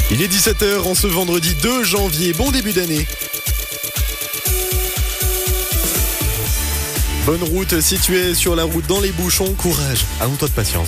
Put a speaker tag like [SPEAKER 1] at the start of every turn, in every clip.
[SPEAKER 1] Il est 17h en ce vendredi 2 janvier. Bon début d'année. Bonne route si tu es sur la route dans les bouchons. Courage, amuse-toi de patience.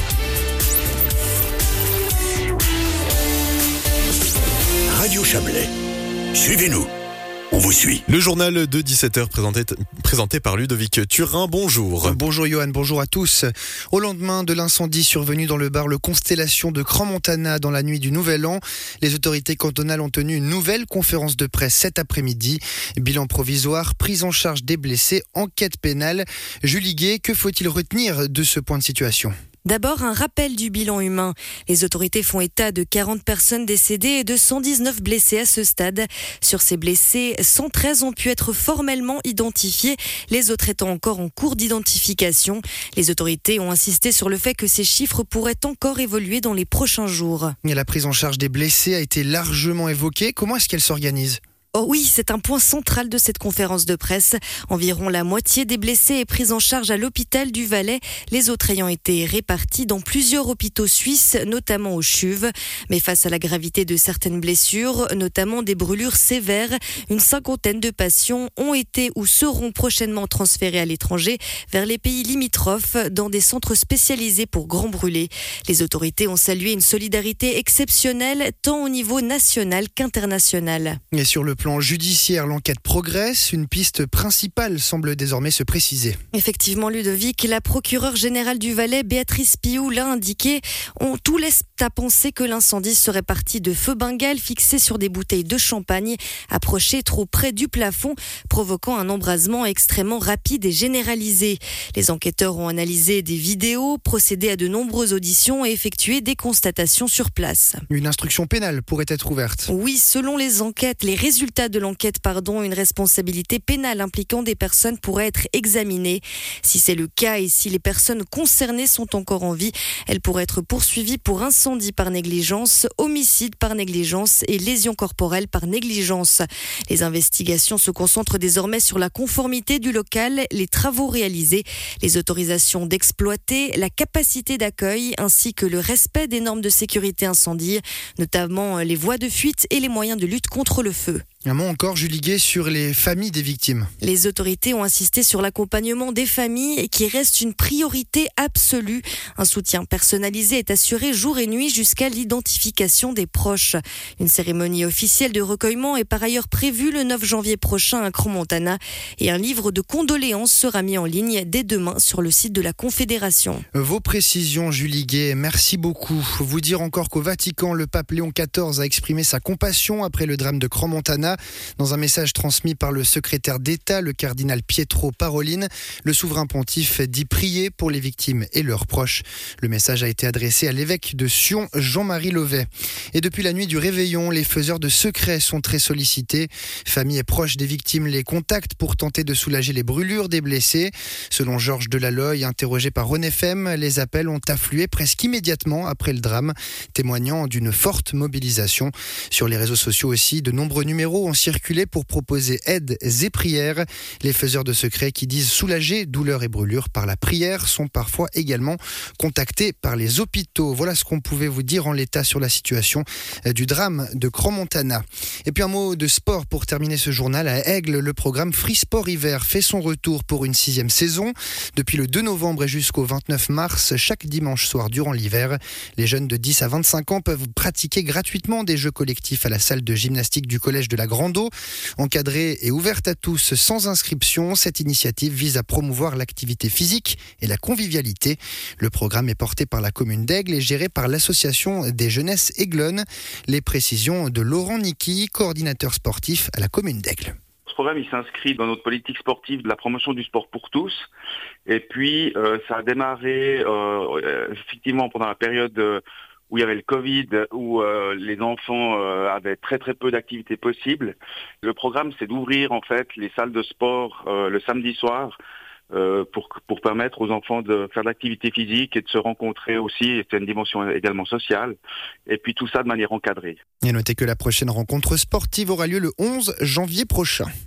[SPEAKER 2] Radio Chablais. Suivez-nous. On vous suit.
[SPEAKER 1] Le journal de 17h présenté par Ludovic Turin. Bonjour.
[SPEAKER 3] Bonjour Johan, bonjour à tous. Au lendemain de l'incendie survenu dans le bar Le Constellation de Crans-Montana dans la nuit du Nouvel An, les autorités cantonales ont tenu une nouvelle conférence de presse cet après-midi. Bilan provisoire, prise en charge des blessés, enquête pénale. Julie Gué, que faut-il retenir de ce point de situation ?
[SPEAKER 4] D'abord, un rappel du bilan humain. Les autorités font état de 40 personnes décédées et de 119 blessés à ce stade. Sur ces blessés, 113 ont pu être formellement identifiés, les autres étant encore en cours d'identification. Les autorités ont insisté sur le fait que ces chiffres pourraient encore évoluer dans les prochains jours.
[SPEAKER 3] Et la prise en charge des blessés a été largement évoquée. Comment est-ce qu'elle s'organise ?
[SPEAKER 4] Oh oui, c'est un point central de cette conférence de presse. Environ la moitié des blessés est prise en charge à l'hôpital du Valais, les autres ayant été répartis dans plusieurs hôpitaux suisses, notamment au CHUV. Mais face à la gravité de certaines blessures, notamment des brûlures sévères, une cinquantaine de patients ont été ou seront prochainement transférés à l'étranger vers les pays limitrophes dans des centres spécialisés pour grands brûlés. Les autorités ont salué une solidarité exceptionnelle tant au niveau national qu'international.
[SPEAKER 3] Et sur le plan judiciaire, l'enquête progresse. Une piste principale semble désormais se préciser.
[SPEAKER 4] Effectivement, Ludovic, la procureure générale du Valais, Béatrice Piou, l'a indiqué. Tout laisse à penser que l'incendie serait parti de feux Bengale fixés sur des bouteilles de champagne, approchées trop près du plafond, provoquant un embrasement extrêmement rapide et généralisé. Les enquêteurs ont analysé des vidéos, procédé à de nombreuses auditions et effectué des constatations sur place.
[SPEAKER 3] Une instruction pénale pourrait être ouverte.
[SPEAKER 4] Oui, selon les enquêtes, les résultats de l'enquête, une responsabilité pénale impliquant des personnes pourrait être examinée. Si c'est le cas et si les personnes concernées sont encore en vie, elles pourraient être poursuivies pour incendie par négligence, homicide par négligence et lésion corporelle par négligence. Les investigations se concentrent désormais sur la conformité du local, les travaux réalisés, les autorisations d'exploiter, la capacité d'accueil ainsi que le respect des normes de sécurité incendie, notamment les voies de fuite et les moyens de lutte contre le feu.
[SPEAKER 3] Un mot encore, Julie Gué, sur les familles des victimes.
[SPEAKER 4] Les autorités ont insisté sur l'accompagnement des familles qui reste une priorité absolue. Un soutien personnalisé est assuré jour et nuit jusqu'à l'identification des proches. Une cérémonie officielle de recueillement est par ailleurs prévue le 9 janvier prochain à Crans-Montana et un livre de condoléances sera mis en ligne dès demain sur le site de la Confédération.
[SPEAKER 3] Vos précisions, Julie Gué, merci beaucoup. Vous dire encore qu'au Vatican, le pape Léon XIV a exprimé sa compassion après le drame de Crans-Montana. Dans un message transmis par le secrétaire d'État, le cardinal Pietro Parolin, le souverain pontife dit prier pour les victimes et leurs proches. Le message a été adressé à l'évêque de Sion, Jean-Marie Lovet. Et depuis la nuit du réveillon, les faiseurs de secrets sont très sollicités. Familles et proches des victimes les contactent pour tenter de soulager les brûlures des blessés. Selon Georges Delaloy, interrogé par Rhône FM, les appels ont afflué presque immédiatement après le drame, témoignant d'une forte mobilisation. Sur les réseaux sociaux aussi, de nombreux numéros ont circulé pour proposer aide et prières. Les faiseurs de secrets qui disent soulager douleurs et brûlures par la prière sont parfois également contactés par les hôpitaux. Voilà ce qu'on pouvait vous dire en l'état sur la situation du drame de Crans-Montana. Et puis un mot de sport pour terminer ce journal. À Aigle, le programme Free Sport Hiver fait son retour pour une 6e saison. Depuis le 2 novembre et jusqu'au 29 mars, chaque dimanche soir durant l'hiver, les jeunes de 10 à 25 ans peuvent pratiquer gratuitement des jeux collectifs à la salle de gymnastique du collège de la Grande Eau. Encadrée et ouverte à tous sans inscription, cette initiative vise à promouvoir l'activité physique et la convivialité. Le programme est porté par la commune d'Aigle et géré par l'association des jeunesses Aiglonnes. Les précisions de Laurent Nicky, coordinateur sportif à la commune d'Aigle.
[SPEAKER 5] Ce programme, il s'inscrit dans notre politique sportive de la promotion du sport pour tous. Et puis, ça a démarré effectivement pendant la période où il y avait le Covid, où les enfants avaient très très peu d'activités possibles. Le programme, c'est d'ouvrir en fait les salles de sport le samedi soir pour permettre aux enfants de faire de l'activité physique et de se rencontrer aussi. Et c'est une dimension également sociale. Et puis tout ça de manière encadrée.
[SPEAKER 3] Et notez que la prochaine rencontre sportive aura lieu le 11 janvier prochain.